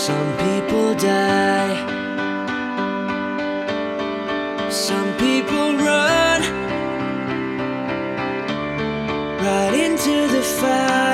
Some people die, some people run right into the fire.